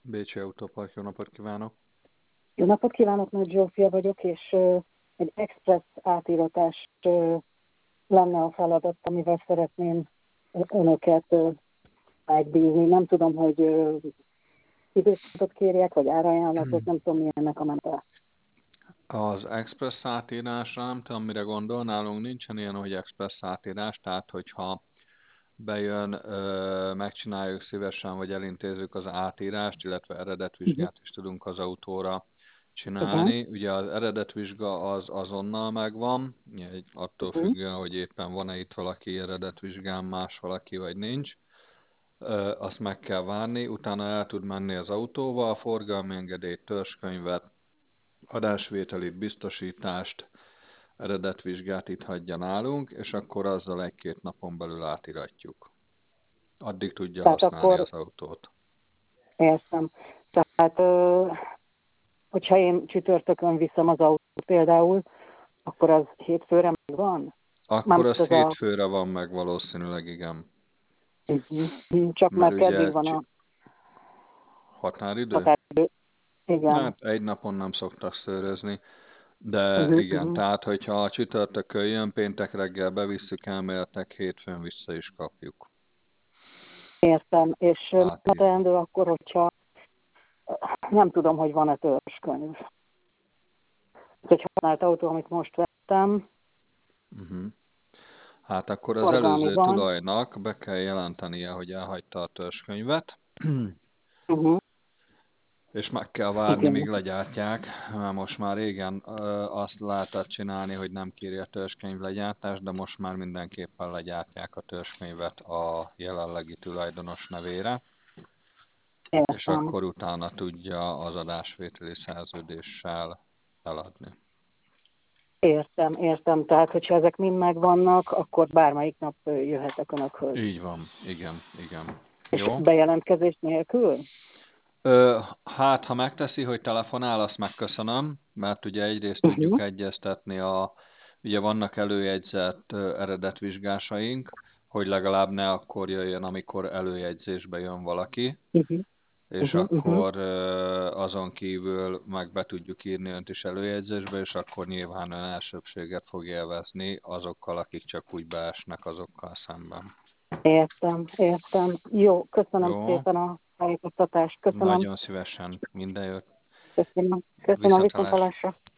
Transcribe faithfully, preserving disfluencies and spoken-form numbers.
Bécsi Autópark, jó napot kívánok! Jó napot kívánok, Nagy Zsófia vagyok, és uh, egy express átíratás uh, lenne a feladat, amivel szeretném önöket uh, megbízni. Nem tudom, hogy uh, időpontot kérjek, vagy árajánlatot, nem tudom, mi ennek a mente. Az express átírásra nem tudom, mire gondol, nálunk nincsen ilyen, hogy express átírás, tehát hogyha bejön, ö, megcsináljuk szívesen, vagy elintézzük az átírást, illetve Uh-huh. eredetvizsgát is tudunk az autóra Igen. csinálni. Ugye az eredetvizsga az azonnal megvan, egy- attól Uh-huh. függően, hogy éppen van-e itt valaki eredetvizsgán, más valaki, vagy nincs. Ö, azt meg kell várni, utána el tud menni az autóval, forgalmi engedélyt, törzskönyvet, adásvételit, biztosítást, eredetvizsgát itt hagyja nálunk, és akkor azzal egy-két napon belül átiratjuk. Addig tudja Tehát használni akkor az autót. értem. Tehát, uh, hogyha én csütörtökön viszem az autót például, akkor az hétfőre megvan? Akkor Mármint az ez a... hétfőre van meg valószínűleg, igen. Uh-huh. Csak Mert már ugye keddig van a határidő? határidő. Igen. Hát egy napon nem szoktak szőrözni, de Uh-huh. igen, Uh-huh. tehát hogyha a csütörtökön jön, péntek reggel bevisszük, elméletek, hétfőn vissza is kapjuk. Értem, és mi a Átírva. teendő akkor, hogyha nem tudom, hogy van-e törzskönyv. Ez egy használt autó, amit most vettem, Uh-huh. Hát akkor az forgalmi előző van. tulajnak be kell jelentenie, hogy elhagyta a törzskönyvet, Uh-huh. és meg kell várni, míg Igen, legyártják, mert most már régen ö, azt lehetett csinálni, hogy nem kéri a törzskönyv legyártást, de most már mindenképpen legyártják a törzskönyvet a jelenlegi tulajdonos nevére, és értem, akkor utána tudja az adásvételi szerződéssel eladni. értem, értem. Tehát, hogyha ezek mind megvannak, akkor bármelyik nap ö, jöhetek Önökhöz. Így van, igen, igen. És Jó? bejelentkezés nélkül? Ö, hát, ha megteszi, hogy telefonál, azt megköszönöm, mert ugye egyrészt tudjuk Uh-huh. egyeztetni a, ugye vannak előjegyzett ö, eredetvizsgásaink, hogy legalább ne akkor jöjjön, amikor előjegyzésbe jön valaki, Uh-huh. és Uh-huh. Uh-huh. akkor ö, azon kívül meg be tudjuk írni önt is előjegyzésbe, és akkor nyilván ön elsőbséget fog élvezni azokkal, akik csak úgy beesnek azokkal szemben. Értem, értem. Jó, köszönöm Jó? szépen a tájékoztatást. Köszönöm, Nagyon szívesen. Minden jót. köszönöm, köszönöm Viszontlátásra. viszontlátásra.